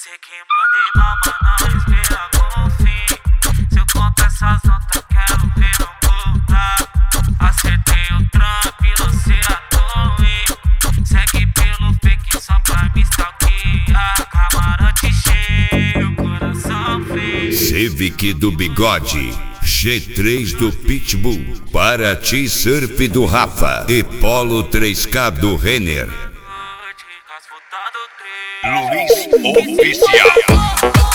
Sei que mandei mal, mas não espera com fim. Se eu contar essas notas, quero ver não voltar. Acertei o trampo e lancei a torre. Segue pelo fake só pra me stalkear. Camarote cheio, coração frio. Civic do Bigode, G3 do Pitbull, Paraty Surf do Rafa e Polo 3K do Renner. Luiz Oficial.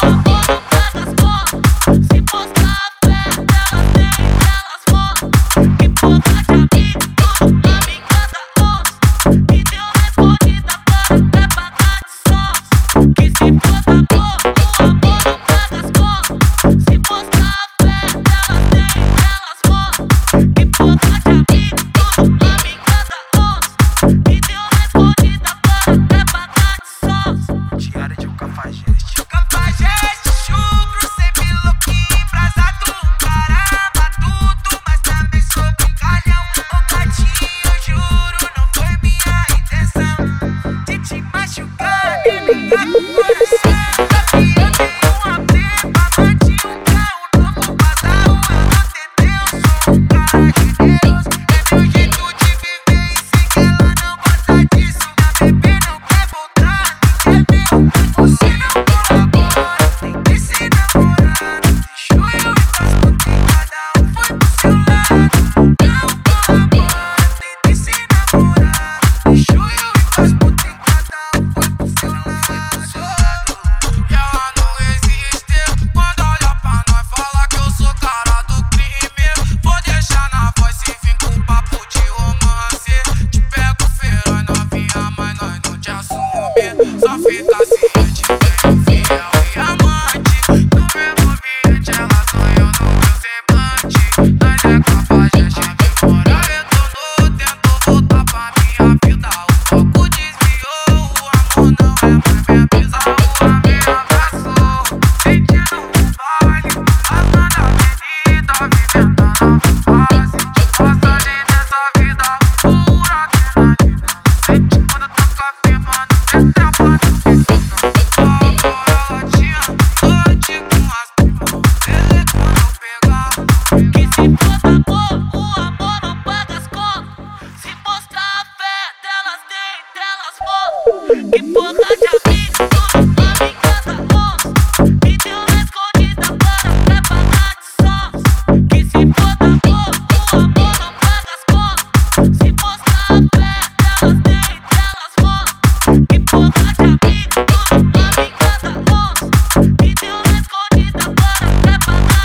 Que porra de amigo, e deu na escondida para pagar de sós. Que se for da boa, o amor não paga as contas. Se mostrar a fé, delas nem delas vão. Que porra de amigo, e deu na escondida para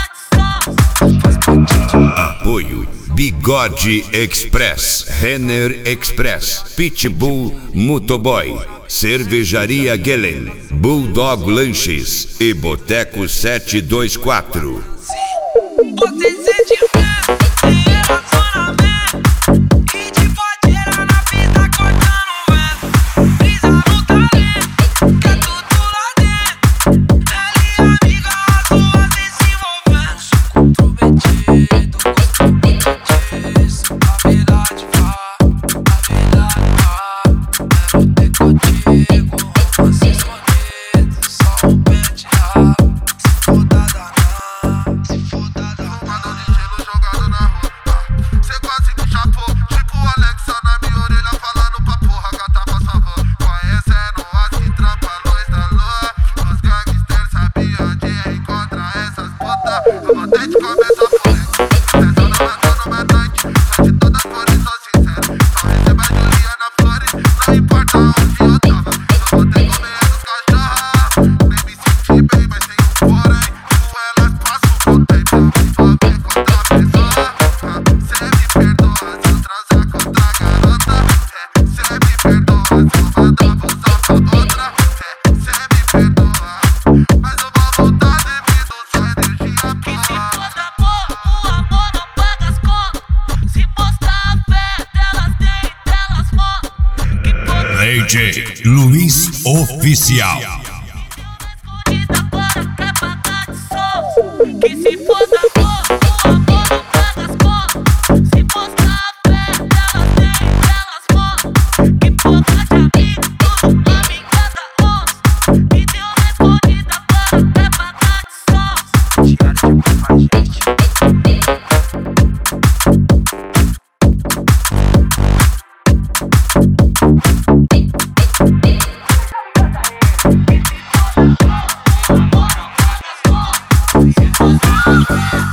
pagar de sós. Apoio Bigode Express, Renner Express, Pitbull Motoboy, Cervejaria Gelen, Bulldog Lanches e Boteco 724. Você sente tem relacionamento e te pode tirar na vida cortando vento. Brisa no talento, que é tudo lá dentro. Ela e amiga, as duas se envolvendo. Sou comprometido, gosto muito disso. A verdade fala, quero ter contigo. Romance escondido, só um pente ralo. Se for da danada, se for da danada. De gelo jogado na rua. Cê quase que chapou, tipo Alexa na minha orelha falando pra porra, gata pra sua avó. Conhecendo as que trampa a luz da lua. Os gangsters sabiam onde encontrar essas putas. Eu botei de cabeça fora. Tesão não entrou no meu tanque. Sou de todas cores, sou sincero. Só recebo a Juliana Flores, não importa onde eu tava. Só botei comer essas cachorras. Nem me senti bem, mas tem um porém. Com elas passo o tempo. Envolver com outra pessoa. Cê me perdoa se eu transar com outra garota. Cê me perdoa se eu mandar bolsa pra outra. Cê me perdoa, mas eu vou voltar devido a sua energia Que se boa. for da boa, o amor não paga as contas. Se mostrar a fé, delas nem delas vão. Que porra DJ Luiz Oficial. escondida para pagar de sós. Que se for da boa, o amor não paga as contas. Se mostrar a fé, delas nem delas vão. Que porra de amigo, amiga da onça. E deu na escondida Thank you.